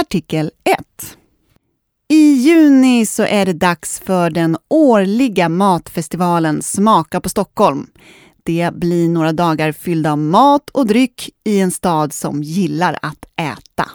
Artikel 1. I juni så är det dags för den årliga matfestivalen Smaka på Stockholm. Det blir några dagar fyllda av mat och dryck i en stad som gillar att äta.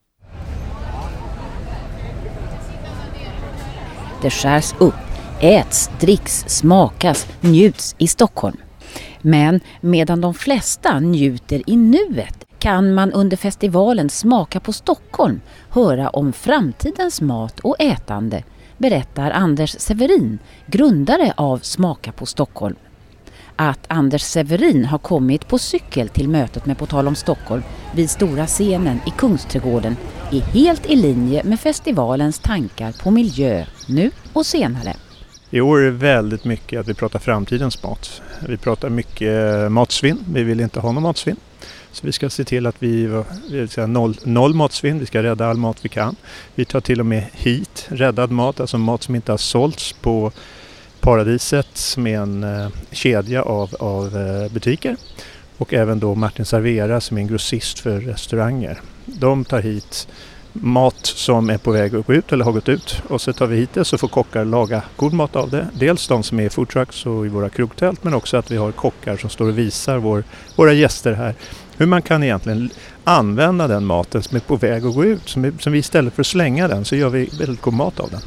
Det skärs upp, äts, dricks, smakas, njuts i Stockholm. Men medan de flesta njuter i nuet kan man under festivalen Smaka på Stockholm höra om framtidens mat och ätande, berättar Anders Severin, grundare av Smaka på Stockholm. Att Anders Severin har kommit på cykel till mötet med På tal om Stockholm vid stora scenen i Kungsträdgården är helt i linje med festivalens tankar på miljö nu och senare. I år är det väldigt mycket att vi pratar framtidens mat. Vi pratar mycket matsvinn. Vi vill inte ha någon matsvinn. Så vi ska se till att vi ska noll matsvinn. Vi ska rädda all mat vi kan. Vi tar till och med hit räddad mat, alltså mat som inte har sålts på Paradiset, som är en kedja av butiker. Och även då Martin Servera som är en grossist för restauranger. De tar hit mat som är på väg att gå ut eller har gått ut, och så tar vi hit det så får kockar laga god mat av det. Dels de som är i foodtrucks och i våra krogtält, men också att vi har kockar som står och visar våra gäster här hur man kan egentligen använda den maten som är på väg att gå ut, som vi istället för att slänga den så gör vi väldigt god mat av den.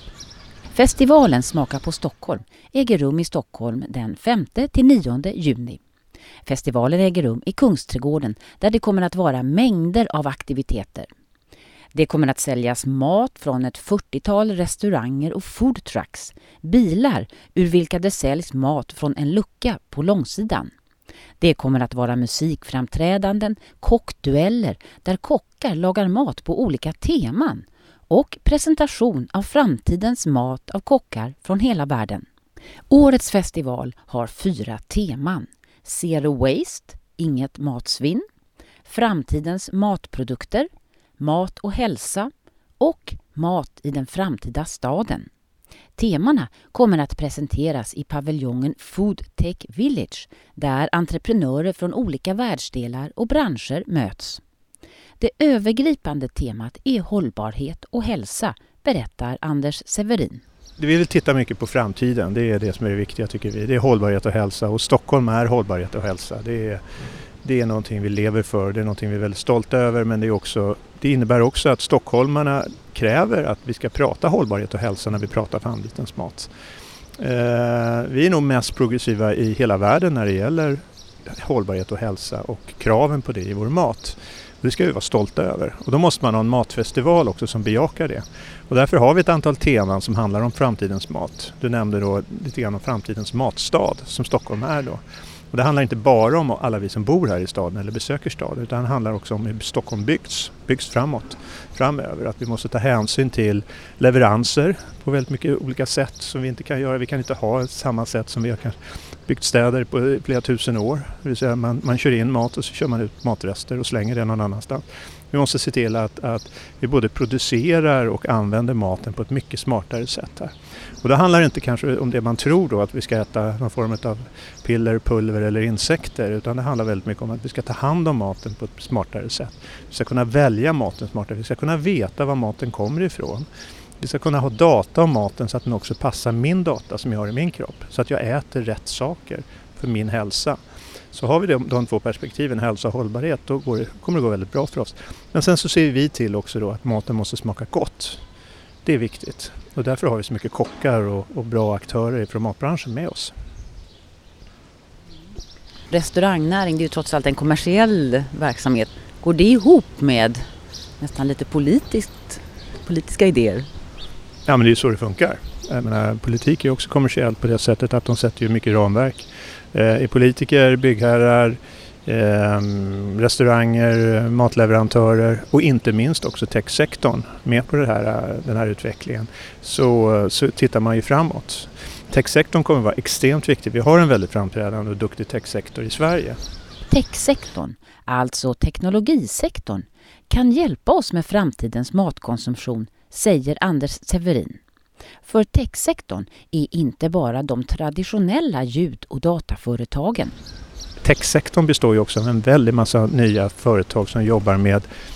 Festivalen Smaka på Stockholm äger rum i Stockholm den 5-9 juni. Festivalen äger rum i Kungsträdgården där det kommer att vara mängder av aktiviteter. Det kommer att säljas mat från ett 40-tal restauranger och foodtrucks, bilar ur vilka det säljs mat från en lucka på långsidan. Det kommer att vara musikframträdanden, kockdueller där kockar lagar mat på olika teman och presentation av framtidens mat av kockar från hela världen. Årets festival har 4 teman: Zero Waste, inget matsvinn, framtidens matprodukter, mat och hälsa och mat i den framtida staden. Temana kommer att presenteras i paviljongen Food Tech Village där entreprenörer från olika världsdelar och branscher möts. Det övergripande temat är hållbarhet och hälsa, berättar Anders Severin. Vi vill titta mycket på framtiden, det är det som är det viktiga tycker vi. Det är hållbarhet och hälsa, och Stockholm är hållbarhet och hälsa. Det är någonting vi lever för, det är någonting vi är väldigt stolta över, men det innebär också att stockholmarna kräver att vi ska prata hållbarhet och hälsa när vi pratar framtidens mat. Vi är nog mest progressiva i hela världen när det gäller hållbarhet och hälsa och kraven på det i vår mat. Det ska vi vara stolta över. Och då måste man ha en matfestival också som bejakar det. Och därför har vi ett antal teman som handlar om framtidens mat. Du nämnde då lite grann om framtidens matstad som Stockholm är då. Och det handlar inte bara om alla vi som bor här i staden eller besöker staden, utan det handlar också om hur Stockholm byggs framöver. Att vi måste ta hänsyn till leveranser på väldigt mycket olika sätt som vi inte kan göra. Vi kan inte ha samma sätt som vi har byggt städer på flera tusen år. Det vill säga man kör in mat och så kör man ut matrester och slänger det någon annanstans. Vi måste se till att vi både producerar och använder maten på ett mycket smartare sätt här. Och det handlar inte kanske om det man tror då, att vi ska äta någon form av piller, pulver eller insekter, utan det handlar väldigt mycket om att vi ska ta hand om maten på ett smartare sätt. Vi ska kunna välja maten smartare, vi ska kunna veta var maten kommer ifrån. Vi ska kunna ha data om maten så att den också passar min data som jag har i min kropp, så att jag äter rätt saker för min hälsa. Så har vi de 2 perspektiven, hälsa och hållbarhet, då kommer det gå väldigt bra för oss. Men sen så ser vi till också då att maten måste smaka gott. Det är viktigt. Och därför har vi så mycket kockar och bra aktörer från matbranschen med oss. Restaurangnäring, det är ju trots allt en kommersiell verksamhet. Går det ihop med nästan lite politiska idéer? Ja, men det är ju så det funkar. Jag menar, politik är också kommersiellt på det sättet att de sätter ju mycket ramverk. Är politiker, byggherrar, restauranger, matleverantörer och inte minst också techsektorn med på den här utvecklingen, så tittar man ju framåt. Techsektorn kommer att vara extremt viktig. Vi har en väldigt framträdande och duktig techsektor i Sverige. Techsektorn, alltså teknologisektorn, kan hjälpa oss med framtidens matkonsumtion, säger Anders Severin. För techsektorn är inte bara de traditionella ljud- och dataföretagen. Techsektorn består ju också av en väldig massa nya företag som jobbar med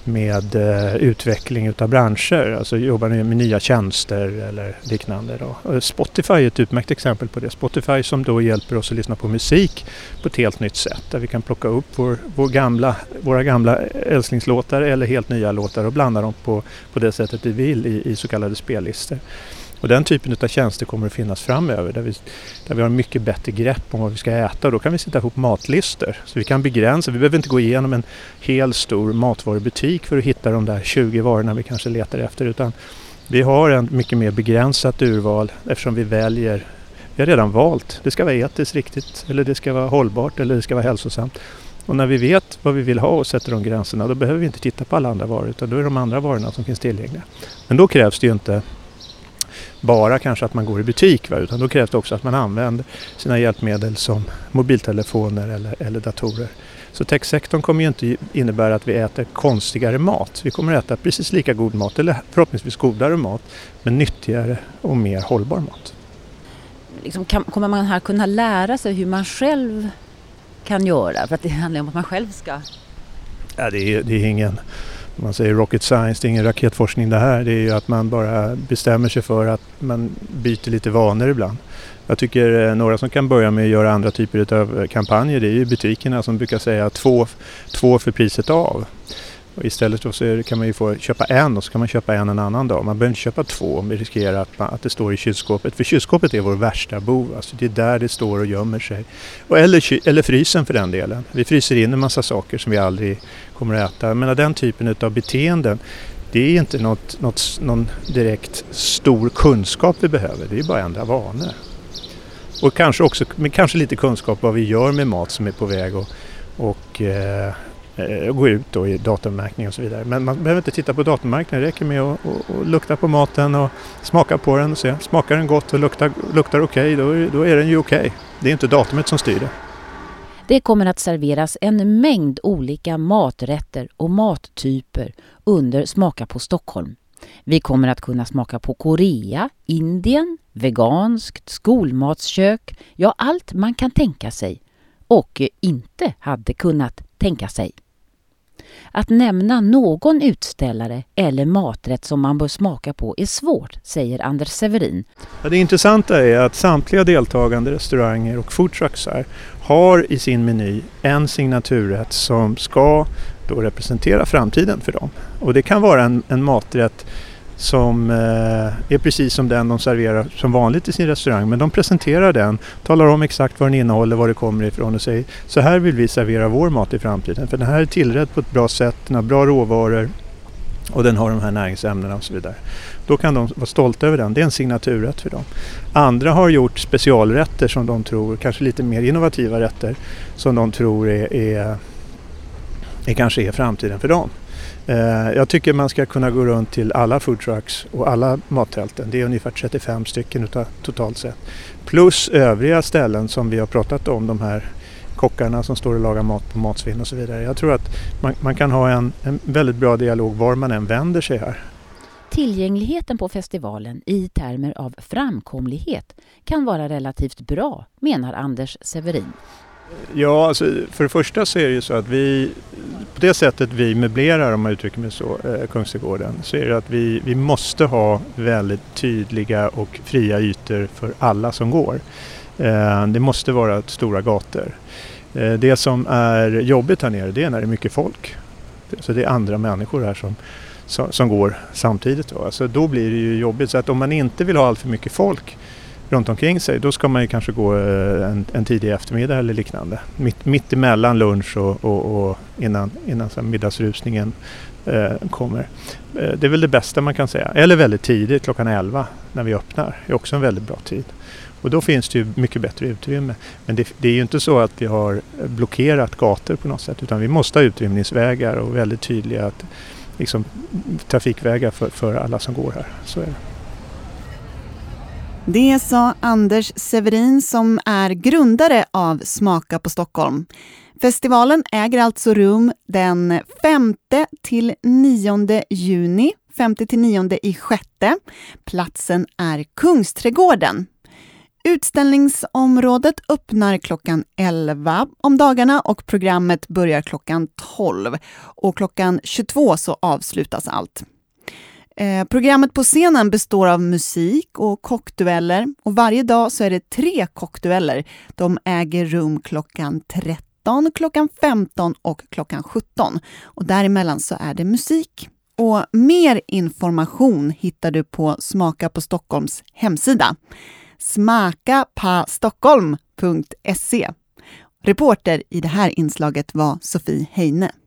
utveckling utav branscher, alltså jobbar med nya tjänster eller liknande då. Spotify är ett utmärkt exempel på det. Spotify som då hjälper oss att lyssna på musik på ett helt nytt sätt, där vi kan plocka upp våra gamla älsklingslåtar eller helt nya låtar och blanda dem på det sättet vi vill i så kallade spellistor. Och den typen av tjänster kommer att finnas framöver där vi har mycket bättre grepp om vad vi ska äta, och då kan vi sätta ihop matlistor. Så vi kan begränsa, vi behöver inte gå igenom en hel stor matvarubutik för att hitta de där 20 varorna vi kanske letar efter, utan vi har en mycket mer begränsat urval eftersom vi har redan valt. Det ska vara etiskt riktigt, eller det ska vara hållbart, eller det ska vara hälsosamt. Och när vi vet vad vi vill ha och sätter de gränserna, då behöver vi inte titta på alla andra varor, utan då är de andra varorna som finns tillgängliga. Men då krävs det ju inte bara kanske att man går i butik, utan då krävs det också att man använder sina hjälpmedel som mobiltelefoner eller datorer. Så techsektorn kommer ju inte innebära att vi äter konstigare mat. Vi kommer att äta precis lika god mat, eller förhoppningsvis godare mat, men nyttigare och mer hållbar mat. Kommer man här kunna lära sig hur man själv kan göra? För att det handlar om att man själv ska... Ja, det är ingen... Man säger rocket science, det är ingen raketforskning det här. Det är ju att man bara bestämmer sig för att man byter lite vanor ibland. Jag tycker några som kan börja med att göra andra typer av kampanjer, det är ju butikerna som brukar säga två för priset av. Och istället då så kan man ju få köpa en och så kan man köpa en annan dag. Man behöver inte köpa två om vi riskerar att det står i kylskåpet. För kylskåpet är vår värsta bov. Alltså det är där det står och gömmer sig. Eller frysen för den delen. Vi fryser in en massa saker som vi aldrig kommer att äta. Men den typen av beteenden, det är inte någon direkt stor kunskap vi behöver. Det är bara ändra vanor. Och kanske lite kunskap vad vi gör med mat som är på väg och gå ut då i datummärkning och så vidare. Men man behöver inte titta på datummärkningen, det räcker med att lukta på maten och smaka på den och se. Smakar den gott och luktar okej, då är den ju okej. Det är inte datumet som styr det. Det kommer att serveras en mängd olika maträtter och mattyper under Smaka på Stockholm. Vi kommer att kunna smaka på Korea, Indien, veganskt, skolmatskök, ja allt man kan tänka sig och inte hade kunnat tänka sig. Att nämna någon utställare eller maträtt som man bör smaka på är svårt, säger Anders Severin. Ja, det intressanta är att samtliga deltagande restauranger och foodtrucks har i sin meny en signaturrätt som ska då representera framtiden för dem. Och det kan vara en maträtt som är precis som den de serverar som vanligt i sin restaurang, men de presenterar den, talar om exakt vad den innehåller, var det kommer ifrån och säger så här vill vi servera vår mat i framtiden, för den här är tillrädd på ett bra sätt, den har bra råvaror och den har de här näringsämnena och så vidare. Då kan de vara stolta över den, det är en signaturrätt för dem. Andra har gjort specialrätter som de tror, kanske lite mer innovativa rätter som de tror kanske är framtiden för dem. Jag tycker man ska kunna gå runt till alla foodtrucks och alla mattälten. Det är ungefär 35 stycken totalt sett. Plus övriga ställen som vi har pratat om, de här kockarna som står och lagar mat på matsvinn och så vidare. Jag tror att man kan ha en väldigt bra dialog var man än vänder sig här. Tillgängligheten på festivalen i termer av framkomlighet kan vara relativt bra, menar Anders Severin. Ja, alltså, för det första så är det ju så att på det sättet vi möblerar, om man uttrycker mig så, Kungsträdgården, så är det att vi måste ha väldigt tydliga och fria ytor för alla som går. Det måste vara stora gator. Det som är jobbigt här nere, det är när det är mycket folk. Så det är andra människor här som går samtidigt. Alltså, då blir det ju jobbigt. Så att om man inte vill ha allt för mycket folk runt omkring sig, då ska man ju kanske gå en tidig eftermiddag eller liknande. Mitt emellan lunch och innan middagsrusningen kommer. Det är väl det bästa man kan säga. Eller väldigt tidigt, klockan 11 när vi öppnar. Det är också en väldigt bra tid. Och då finns det ju mycket bättre utrymme. Men det är ju inte så att vi har blockerat gator på något sätt, utan vi måste ha utrymningsvägar och väldigt tydliga trafikvägar för alla som går här. Så är det. Det sa Anders Severin som är grundare av Smaka på Stockholm. Festivalen äger alltså rum den 5-9 juni, 5-9 i 6. Platsen är Kungsträdgården. Utställningsområdet öppnar klockan 11 om dagarna och programmet börjar klockan 12 och klockan 22 så avslutas allt. Programmet på scenen består av musik och kockdueller och varje dag så är det 3 kockdueller. De äger rum klockan 13, klockan 15 och klockan 17 och däremellan så är det musik. Och mer information hittar du på Smaka på Stockholms hemsida. smakapastokholm.se. Reporter i det här inslaget var Sofie Heine.